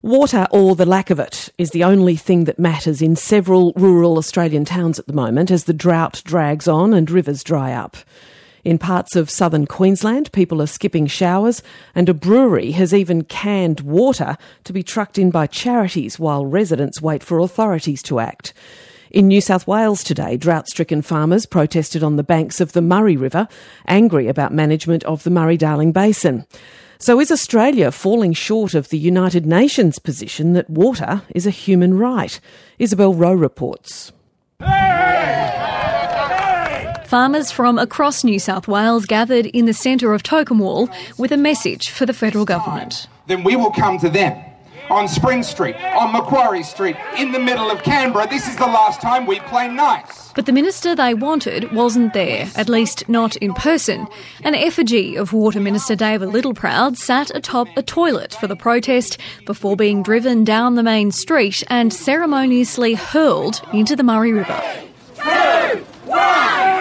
Water, or the lack of it, is the only thing that matters in several rural Australian towns at the moment as the drought drags on and rivers dry up. In parts of southern Queensland, people are skipping showers, and a brewery has even canned water to be trucked in by charities while residents wait for authorities to act. In New South Wales today, drought-stricken farmers protested on the banks of the Murray River, angry about management of the Murray-Darling Basin. So is Australia falling short of the United Nations position that water is a human right? Isabel Rowe reports. Farmers from across New South Wales gathered in the centre of Tocumwal with a message for the federal government. Then we will come to them on Spring Street, on Macquarie Street, in the middle of Canberra. This is the last time we play nice. But the minister they wanted wasn't there, at least not in person. An effigy of Water Minister David Littleproud sat atop a toilet for the protest before being driven down the main street and ceremoniously hurled into the Murray River. 3, 1.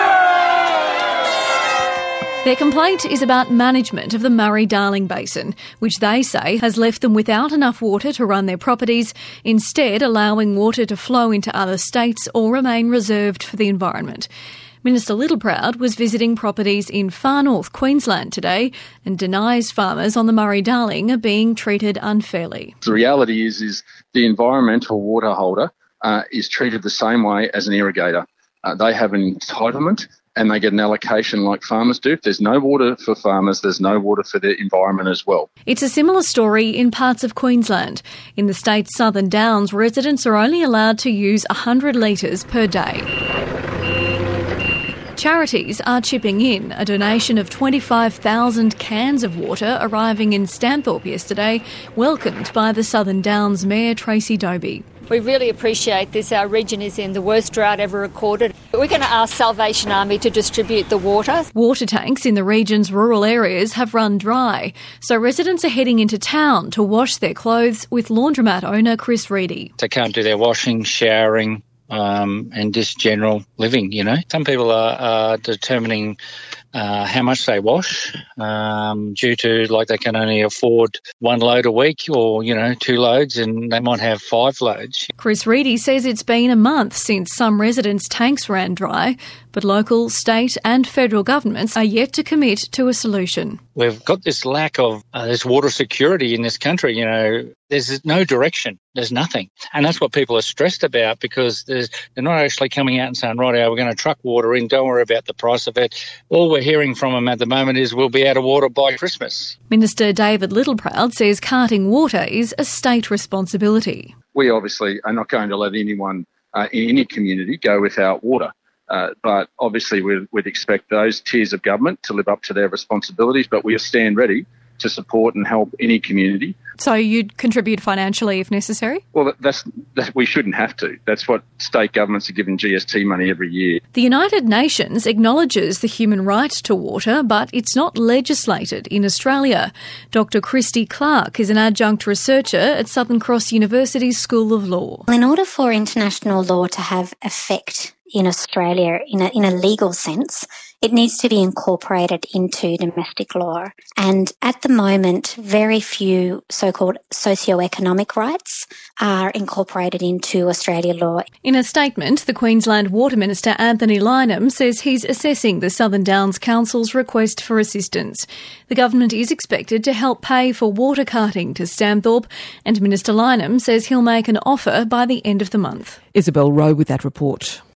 Their complaint is about management of the Murray-Darling Basin, which they say has left them without enough water to run their properties, instead allowing water to flow into other states or remain reserved for the environment. Minister Littleproud was visiting properties in far north Queensland today and denies farmers on the Murray-Darling are being treated unfairly. The reality is the environmental water holder is treated the same way as an irrigator. They have an entitlement and they get an allocation like farmers do. If there's no water for farmers, there's no water for the environment as well. It's a similar story in parts of Queensland. In the state's Southern Downs, residents are only allowed to use 100 litres per day. Charities are chipping in. A donation of 25,000 cans of water arriving in Stanthorpe yesterday, welcomed by the Southern Downs Mayor Tracy Dobie. We really appreciate this. Our region is in the worst drought ever recorded. We're going to ask Salvation Army to distribute the water. Water tanks in the region's rural areas have run dry, so residents are heading into town to wash their clothes with laundromat owner Chris Reedy. They can't do their washing, showering, and just general living, you know. Some people are determining how much they wash due to, like, they can only afford one load a week or, 2 loads, and they might have 5 loads. Chris Reedy says it's been a month since some residents' tanks ran dry, but local, state and federal governments are yet to commit to a solution. We've got this lack of this water security in this country. There's no direction. There's nothing. And that's what people are stressed about, because they're not actually coming out and saying, right, we're going to truck water in, don't worry about the price of it. All we're hearing from them at the moment is we'll be out of water by Christmas. Minister David Littleproud says carting water is a state responsibility. We obviously are not going to let anyone in any community go without water. But obviously we'd expect those tiers of government to live up to their responsibilities, but we stand ready to support and help any community. So you'd contribute financially if necessary? Well, we shouldn't have to. That's what state governments are given GST money every year. The United Nations acknowledges the human right to water, but it's not legislated in Australia. Dr Christy Clark is an adjunct researcher at Southern Cross University's School of Law. In order for international law to have effect in Australia in a legal sense, it needs to be incorporated into domestic law. And at the moment, very few so-called socio-economic rights are incorporated into Australian law. In a statement, the Queensland Water Minister Anthony Lynham says he's assessing the Southern Downs Council's request for assistance. The government is expected to help pay for water carting to Stanthorpe, and Minister Lynham says he'll make an offer by the end of the month. Isabel Rowe with that report.